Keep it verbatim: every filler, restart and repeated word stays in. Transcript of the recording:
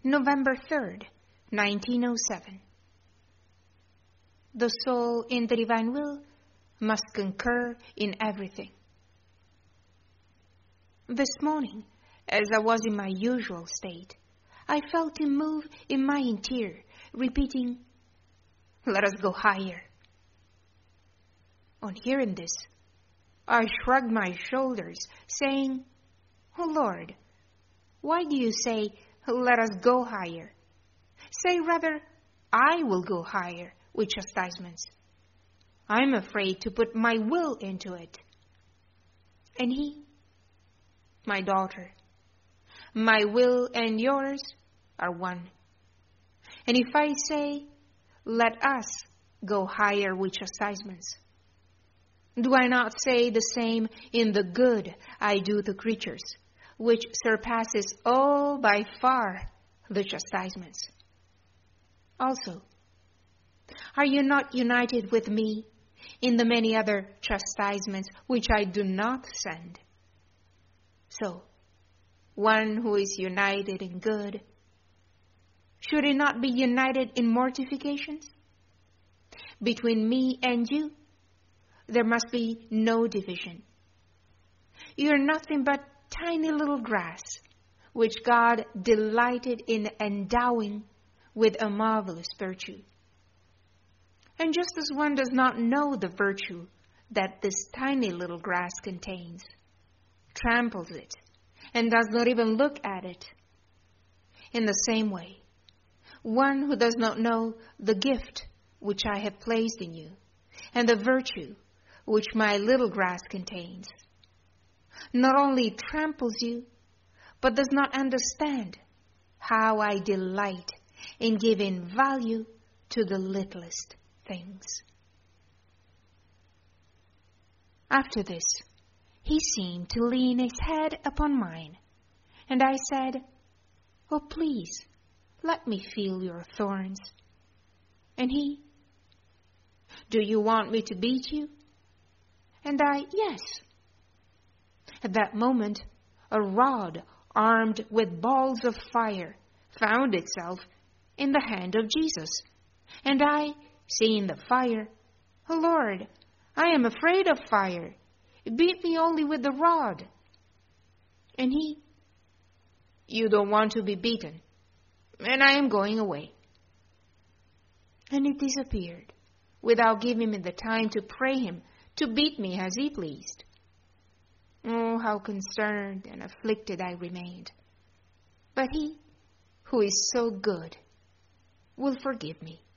November third, nineteen oh seven. The soul in the divine will must concur in everything. This morning, as I was in my usual state, I felt him move in my interior, repeating, "Let us go higher." On hearing this, I shrugged my shoulders, saying, "Oh Lord, why do you say, 'Let us go higher'? Say rather, 'I will go higher' with chastisements. I'm afraid to put my will into it." And he, "My daughter, my will and yours are one. And if I say, 'Let us go higher with chastisements,' do I not say the same in the good I do to creatures, which surpasses all by far the chastisements? Also, are you not united with me in the many other chastisements which I do not send? So, one who is united in good, should he not be united in mortifications? Between me and you, there must be no division. You are nothing but tiny little grass, which God delighted in endowing with a marvelous virtue. And just as one does not know the virtue that this tiny little grass contains, tramples it, and does not even look at it, in the same way, one who does not know the gift which I have placed in you, and the virtue which my little grass contains, not only tramples you, but does not understand how I delight in giving value to the littlest things. After this, he seemed to lean his head upon mine, and I said, "Oh, please, let me feel your thorns." And he, "Do you want me to beat you?" And I, "Yes." At that moment, a rod armed with balls of fire found itself in the hand of Jesus. And I, seeing the fire, "Oh Lord, I am afraid of fire. Beat me only with the rod." And he, "You don't want to be beaten, and I am going away." And he disappeared, without giving me the time to pray him to beat me as he pleased. Oh, how concerned and afflicted I remained. But he, who is so good, will forgive me.